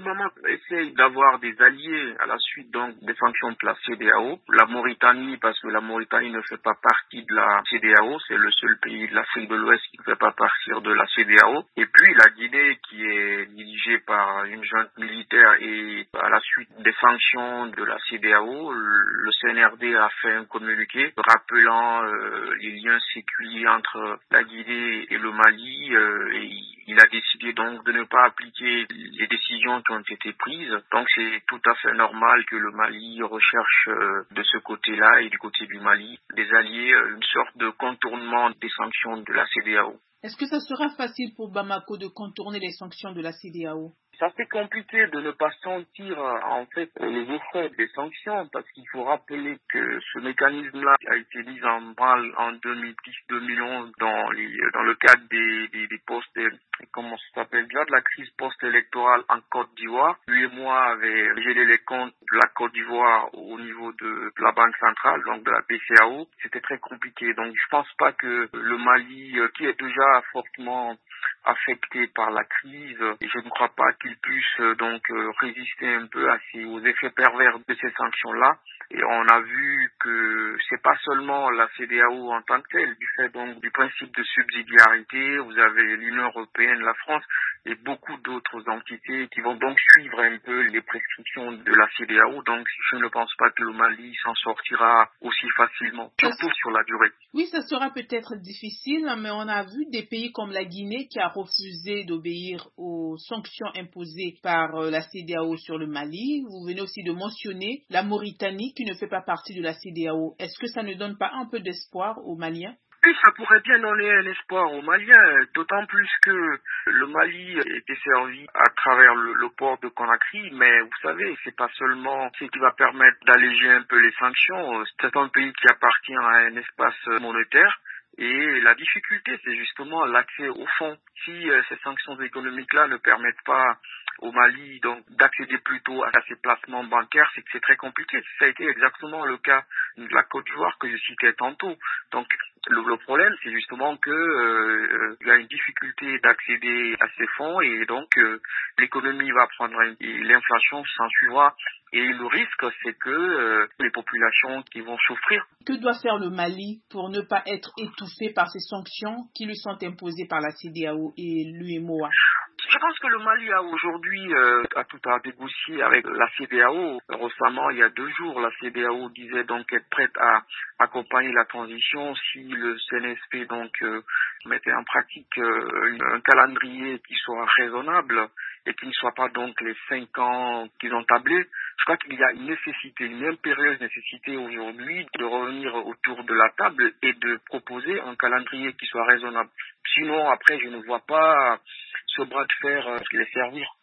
Bamako essaye d'avoir des alliés à la suite donc des sanctions de la CEDEAO. La Mauritanie, parce que la Mauritanie ne fait pas partie de la CEDEAO, c'est le seul pays de l'Afrique de l'Ouest qui ne fait pas partir de la CEDEAO. Et puis la Guinée qui est dirigée par une junte militaire et à la suite des sanctions de la CEDEAO, le CNRD a fait un communiqué rappelant les liens séculiers entre la Guinée et le Mali et il a décidé donc de ne pas appliquer les décisions qui ont été prises. Donc c'est tout à fait normal que le Mali recherche de ce côté-là et du côté du Mali des alliés, une sorte de contournement des sanctions de la CEDEAO. Est-ce que ça sera facile pour Bamako de contourner les sanctions de la CEDEAO? C'est assez compliqué de ne pas sentir en fait les effets des sanctions parce qu'il faut rappeler que ce mécanisme-là a été mis en branle en 2010-2011 dans le cadre des postes, comment ça s'appelle déjà, de la crise post-électorale en Côte d'Ivoire. Lui et moi avait géré les comptes de la Côte d'Ivoire au niveau de la Banque centrale, donc de la BCEAO. C'était très compliqué. Donc je pense pas que le Mali, qui est déjà fortement affecté par la crise, et je ne crois pas qu'il puisse donc résister un peu aux effets pervers de ces sanctions-là. Et on a vu que c'est pas seulement la CEDEAO en tant que telle, du fait donc du principe de subsidiarité, vous avez l'Union européenne, la France et beaucoup d'autres entités qui vont donc suivre un peu les prescriptions de la CEDEAO. Donc je ne pense pas que le Mali s'en sortira aussi facilement, surtout sur la durée. Oui, ça sera peut-être difficile, mais on a vu des pays comme la Guinée qui a refusé d'obéir aux sanctions imposées par la CEDEAO sur le Mali. Vous venez aussi de mentionner la Mauritanie qui ne fait pas partie de la CEDEAO. Est-ce que ça ne donne pas un peu d'espoir aux Maliens? Oui, ça pourrait bien donner un espoir aux Maliens, d'autant plus que le Mali est desservi à travers le port de Conakry, mais vous savez, c'est pas seulement ce qui va permettre d'alléger un peu les sanctions, c'est un pays qui appartient à un espace monétaire. Et la difficulté, c'est justement l'accès aux fonds. Si ces sanctions économiques-là ne permettent pas au Mali donc d'accéder plutôt à ces placements bancaires, c'est que c'est très compliqué. Ça a été exactement le cas de la Côte d'Ivoire que je citais tantôt. Donc le problème, c'est justement que il y a une difficulté d'accéder à ces fonds et donc l'économie va prendre et l'inflation s'en suivra. Et le risque, c'est que les populations qui vont souffrir. Que doit faire le Mali pour ne pas être étouffé par ces sanctions qui lui sont imposées par la CEDEAO et l'UEMOA? Je pense que le Mali a aujourd'hui a tout à négocier avec la CEDEAO. Récemment, il y a 2 jours, la CEDEAO disait donc être prête à accompagner la transition si le CNSP donc mettait en pratique un calendrier qui soit raisonnable et qui ne soit pas donc les 5 ans qu'ils ont tablés. Je crois qu'il y a une nécessité, une impérieuse nécessité aujourd'hui de revenir autour de la table et de proposer un calendrier qui soit raisonnable. Sinon, après, je ne vois pas ce bras de fer les servir.